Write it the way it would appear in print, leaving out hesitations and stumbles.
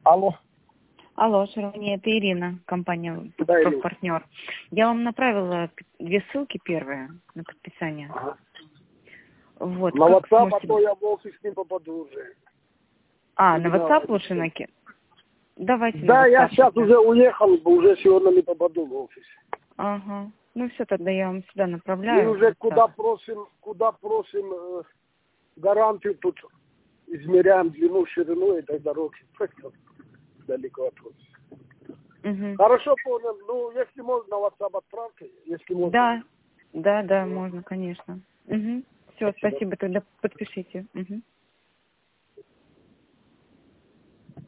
Алло. Алло, Шаровни, это Ирина, компания Да, Ирина. «Профпартнер». Я вам направила 2 ссылки первые на подписание. Ага. Вот, На как WhatsApp, сможете... а то я в офис не попаду уже. А, на Или WhatsApp лучше накинуть? Давайте Да, на WhatsApp. я сейчас тогда. уже уехал, уже сегодня не попаду в офис. Ага. Ну все, тогда я вам сюда Мы направляю. уже Вот куда так. просим гарантию, тут измеряем длину, ширину этой дороги. Как-то далеко от офиса. Угу. Хорошо, понял. Ну, если можно, на WhatsApp отправьте. Если можно. Да, можно, конечно. Угу. Все, Спасибо. спасибо, тогда подпишите. Угу.